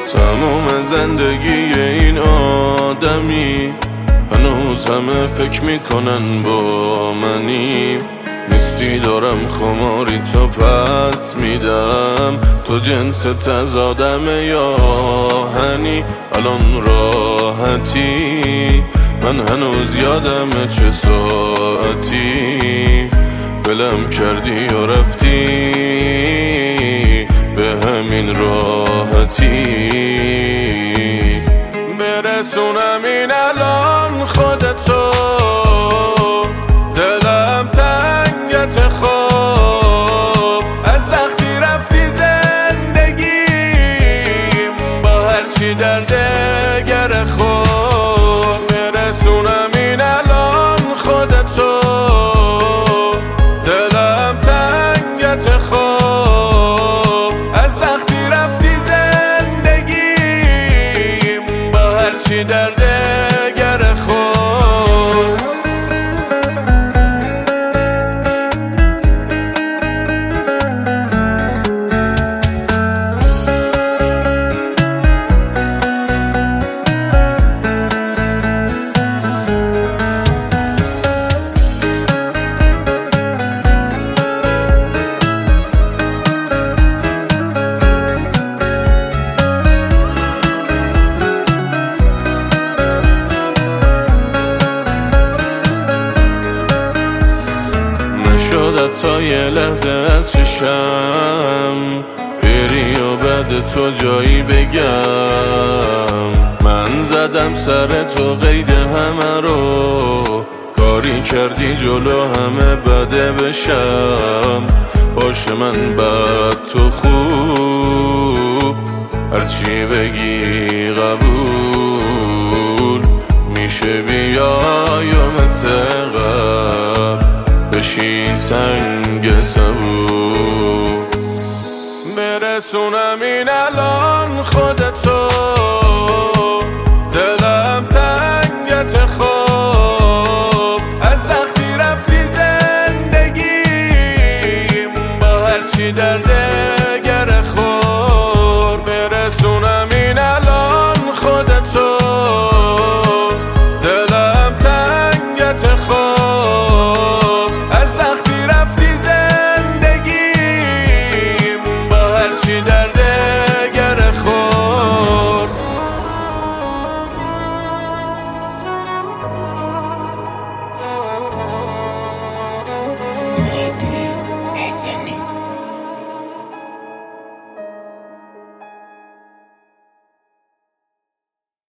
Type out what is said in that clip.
تمام زندگی این آدمی هنوز همه فکر میکنن با منی. نیستی دارم خماری تو پس میدم، تو جنس تزادم یا هنی. الان راحتی من هنوز یادم چه ساعتی ولم کردی و رفتی به همین راحتی. برسونم این الان خودتو، دلم تنگت خوب از وقتی رفتی زندگیم با هرچی دردگر خوب. برسونم این الان خودتو، دلم تنگت خوب از وقتی رفتی زندگیم با هرچی دردگر خوب. شد تا یه لحظه از چشم بری و بعد تو جایی بگم. من زدم سر تو قید همه رو، کاری کردی جلو همه بده بشم. باشه من بد تو خوب، هرچی بگی قبول میشه. بیای و مثل قبل بشی سنگ صبور. برسونم این الان خودتو،